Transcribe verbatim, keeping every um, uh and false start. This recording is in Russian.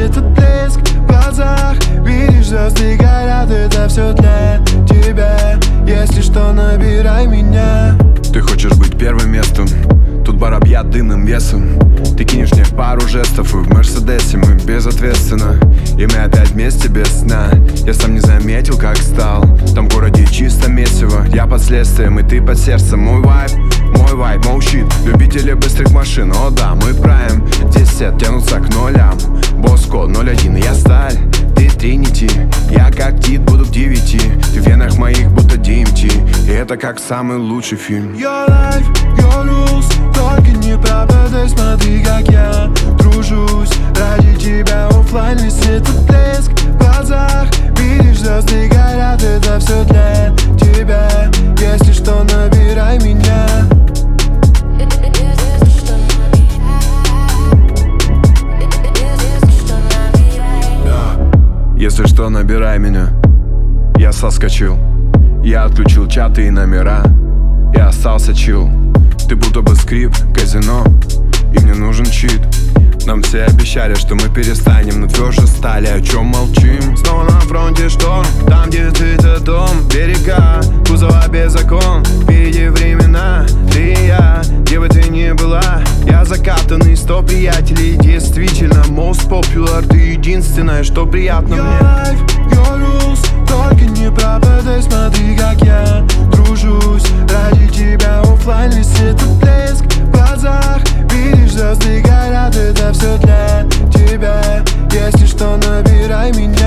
этот блеск в глазах. Видишь, звезды горят, это все для тебя. Если что, набирай меня. Ты хочешь быть первым местом, тут бар объят дымным весом. Ты кинешь мне пару жестов, и в Мерседесе мы безответственно. И мы опять вместе без сна. Я сам не заметил, как стал. Там в городе чисто месиво. Я под следствием, и ты под сердцем. Мой вайб, мой вайб, мой щит. Любители быстрых машин, о да, мы прайм. Десять тянутся к нулям. Боско ноль один, я сталь. Ты тринити, я как Тит, буду к девяти. Ты в венах моих будто ди эм ти. И это как самый лучший фильм. Your life, your rules. Только не пропадай, смотри, как я тружусь ради тебя. Оффлайн весь этот блеск в глазах. Видишь, звезды горят, это все для тебя. Если что, набирай меня. Если что, набирай меня. Я соскочил. Я отключил чаты и номера. Я остался чил. Ты будто бы скрип, казино. И мне нужен чит. Нам все обещали, что мы перестанем, но тверже стали. О чем молчим? Снова на фронте шторм. Там, где ты, это дом. Берега, кузова без закон. Впереди времена, ты и я. Где бы ты ни была, я закатанный, сто приятелей. Действительно, most popular. Ты единственное, что приятно Your мне. life, your rules. Только не пропадай, смотри, как я дружусь ради тебя. Оффлайн весь этот блеск в глазах. Видишь, звезды горят, это все для тебя. Если что, набирай меня.